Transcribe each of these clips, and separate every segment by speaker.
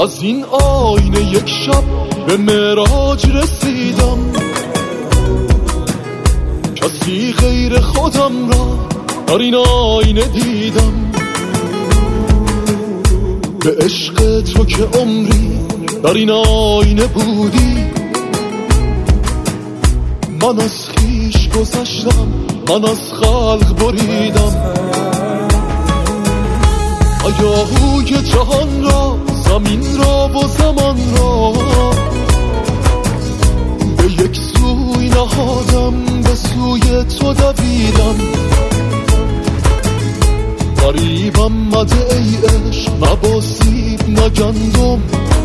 Speaker 1: از این آینه یک شب به معراج رسیدم، کسی غیر خودم را در این آینه دیدم. به عشق تو که عمری در این آینه بودی، من از خویش گذشتم، من از خلق بریدم. آیاهوی جهان را، زمین را و زمان را به یک سوی نهادم، به سوی تو دویدم. غریبم مده ای عشق، نه با سیب نه گندم،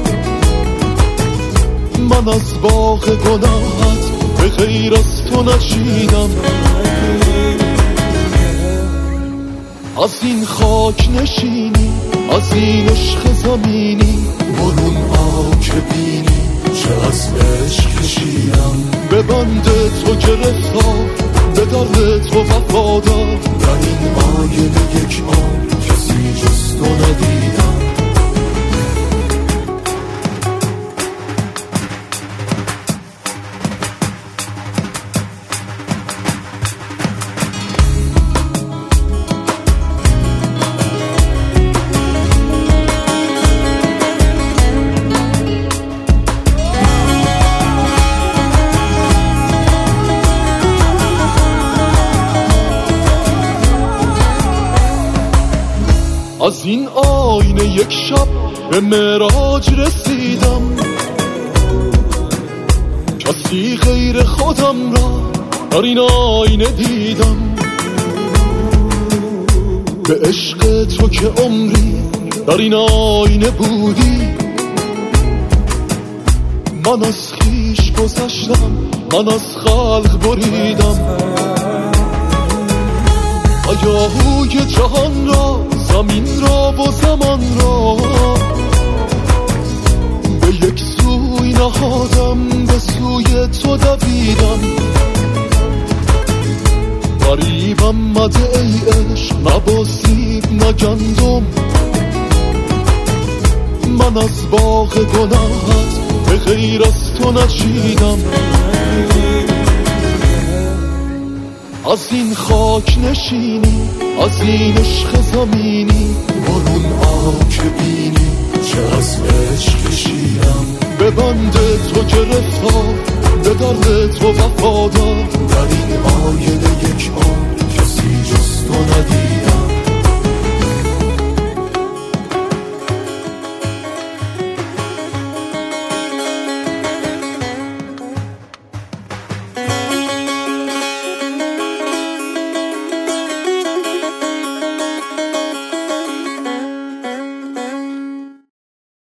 Speaker 1: من از باغ گناهت به غیر از تو نچیدم. از این خاک نشینی، از این عشق زمینی، برون آ که بینی چه از عشق کشیدم. به بند تو گرفتار، به درد تو وفادار، در این آینه یک آن کسی جز تو ندیدم. از این آینه یک شب به معراج رسیدم، کسی غیر خودم را در این آینه دیدم. به عشق تو که عمری در این آینه بودی، من از خویش گذشتم، من از خلق بریدم. آیاهوی جهان را، زمین را و زمان را به یک سوی نهادم، به سوی تو دویدم. غریبم مده ای عشق، نه با سیب نه گندم، من از باغ گناهت به غیر از تو نچیدم. از این خاک نشینی، از این عشق زمینی، برون آ که بینی چه از عشق کشیدم. به بند تو گرفتار، به درد تو وفادار، در این آینه یک آن کسی جز تو ندیدم.